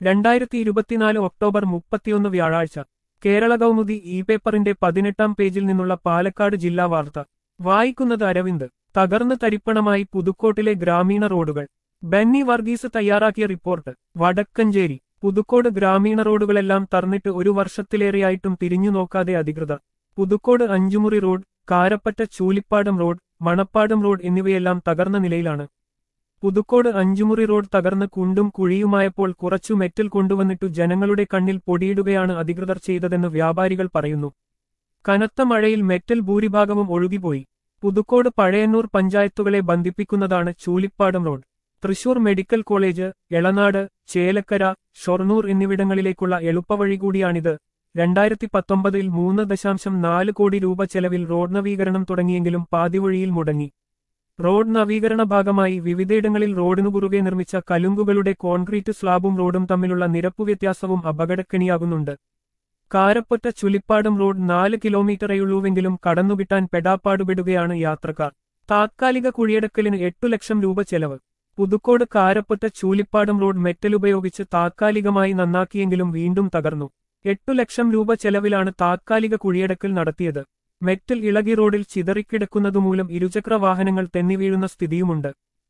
2024 October 31 വ്യാഴാഴ്ച Kerala Kaumudi E പേപ്പറിന്റെ 18-ാം പേജിൽ നിന്നുള്ള പാലക്കാട് ജില്ലാ വാർത്ത വായിക്കുന്നത് അരവിന്ദ്. തകർന്ന് തരിപ്പണമായി പുതുക്കോട്ടിലെ ഗ്രാമീണ റോഡുകൾ. ബെന്നി വർഗീസ് തയ്യാറാക്കിയ റിപ്പോർട്ട്. വടക്കഞ്ചേരി. പുതുക്കോട് ഗ്രാമീണ റോഡുകളെല്ലാം തറന്നിട്ട് ഒരു വർഷത്തിലേറെയായിട്ടും തിരിഞ്ഞു നോക്കാതെ അധികൃതർ. Puthukkode Anchumuri road, Karappatta Choolippadam road, Manappadam road എന്നിവയെല്ലാം തകർന്ന നിലയിലാണ്. പുതുക്കോട് അഞ്ചുമുറി റോഡ് തകർന്ന് കുണ്ടും കുഴിയുമായപ്പോൾ കുറച്ചു മെറ്റൽ കൊണ്ടുവന്നിട്ടു ജനങ്ങളുടെ കണ്ണിൽ പൊടിയിടുകയാണ് അധികൃതർ ചെയ്തതെന്ന് വ്യാപാരികൾ പറയുന്നു. കനത്ത മഴയിൽ മെറ്റൽ ഭൂരിഭാഗവും ഒഴുകിപ്പോയി. പുതുക്കോട് പഴയന്നൂർ പഞ്ചായത്തുകളെ ബന്ധിപ്പിക്കുന്നതാണ് Choolippadam road. Thrissur medical college, Elanad, Chelakkara, Shoranur എന്നിവിടങ്ങളിലേക്കുള്ള എളുപ്പവഴി കൂടിയാണിത്. 2019-ൽ 3.4 കോടി രൂപ ചെലവിൽ റോഡ് നവീകരണം തുടങ്ങിയെങ്കിലും പാതിവഴിയിൽ മുടങ്ങി. റോഡ് നവീകരണ ഭാഗമായി വിവിധയിടങ്ങളിൽ റോഡിനു കുറുകെ നിർമ്മിച്ച കലുങ്കുകളുടെ കോൺക്രീറ്റ് സ്ലാബും റോഡും തമ്മിലുള്ള നിരപ്പുവ്യത്യാസവും അപകടക്കെണിയാകുന്നുണ്ട്. കാരപ്പൊറ്റ ചുലിപ്പാടം റോഡ് 4 കിലോമീറ്ററേയുള്ളൂവെങ്കിലും കടന്നുകിട്ടാൻ പെടാപ്പാടുപെടുകയാണ് യാത്രക്കാർ. താത്കാലിക കുഴിയടക്കലിന് 8 ലക്ഷം രൂപ ചെലവ്. പുതുക്കോട് കാരപ്പൊറ്റ ചൂലിപ്പാടം റോഡ് മെറ്റലുപയോഗിച്ച് താത്കാലികമായി നന്നാക്കിയെങ്കിലും വീണ്ടും തകർന്നു. 8 ലക്ഷം രൂപ ചെലവിലാണ് താത്കാലിക കുഴിയടക്കൽ നടത്തിയത്. മെറ്റൽ ഇളകി റോഡിൽ ചിതറിക്കിടക്കുന്നതുമൂലം ഇരുചക്ര വാഹനങ്ങൾ തെന്നിവീഴുന്ന സ്ഥിതിയുമുണ്ട്.